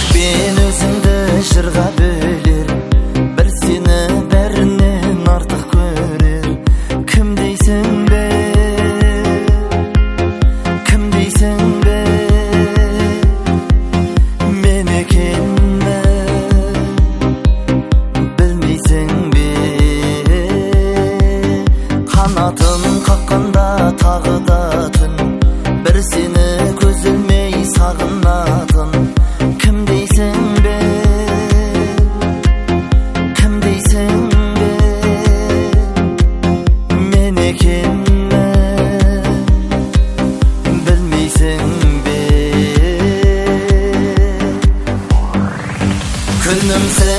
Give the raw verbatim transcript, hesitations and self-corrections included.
Ben özümді жырға бөлер, бір сені бәрінен артық көрер. Кім дейсің бе, кім дейсің бе, мен екенмін, білмейсің бе. Қанатын қаққанда тағы да түн, бір сені көз ілмей сағынатын. Кім дейсің бе, кім дейсің бе, мен екенмін, білмейсің бе. Күнім сен